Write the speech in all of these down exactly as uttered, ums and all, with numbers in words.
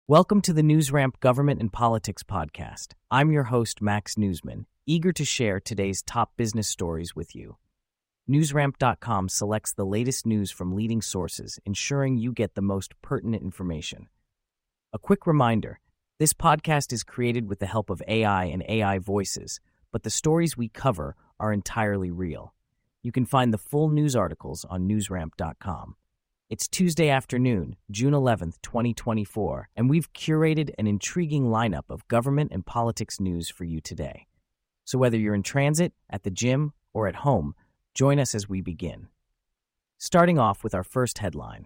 Welcome to the NewsRamp Government and Politics podcast. I'm your host, Max Newsman, eager to share today's top business stories with you. NewsRamp dot com selects the latest news from leading sources, ensuring you get the most pertinent information. A quick reminder, this podcast is created with the help of A I and A I voices, but the stories we cover are entirely real. You can find the full news articles on NewsRamp dot com. It's Tuesday afternoon, June eleventh, twenty twenty-four, and we've curated an intriguing lineup of government and politics news for you today. So whether you're in transit, at the gym, or at home, join us as we begin. Starting off with our first headline.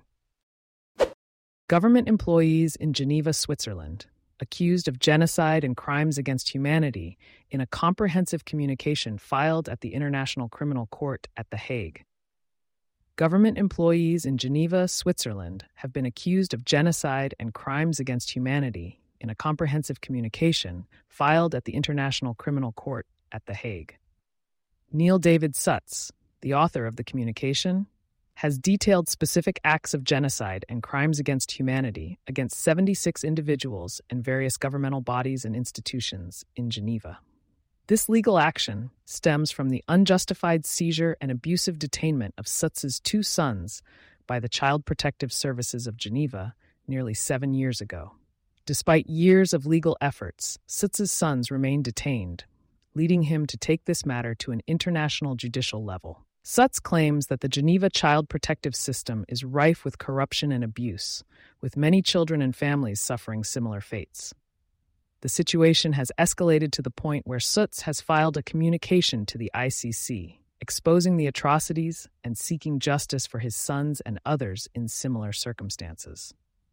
Government employees in Geneva, Switzerland, accused of genocide and crimes against humanity in a comprehensive communication filed at the International Criminal Court at The Hague. Government employees in Geneva, Switzerland, have been accused of genocide and crimes against humanity in a comprehensive communication filed at the International Criminal Court at The Hague. Neil David Sutz, the author of the communication, has detailed specific acts of genocide and crimes against humanity against seventy-six individuals and various governmental bodies and institutions in Geneva. This legal action stems from the unjustified seizure and abusive detainment of Sutz's two sons by the Child Protective Services of Geneva nearly seven years ago. Despite years of legal efforts, Sutz's sons remain detained, leading him to take this matter to an international judicial level. Sutz claims that the Geneva Child Protective System is rife with corruption and abuse, with many children and families suffering similar fates. The situation has escalated to the point where Sutz has filed a communication to the I C C, exposing the atrocities and seeking justice for his sons and others in similar circumstances.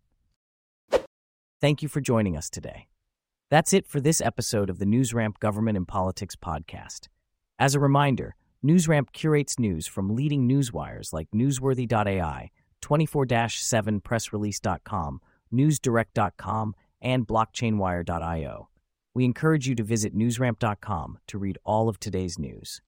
Thank you for joining us today. That's it for this episode of the NewsRamp Government and Politics podcast. As a reminder, NewsRamp curates news from leading newswires like Newsworthy dot A I, twenty-four seven press release dot com, News Direct dot com, and Blockchain Wire dot io. We encourage you to visit NewsRamp dot com to read all of today's news.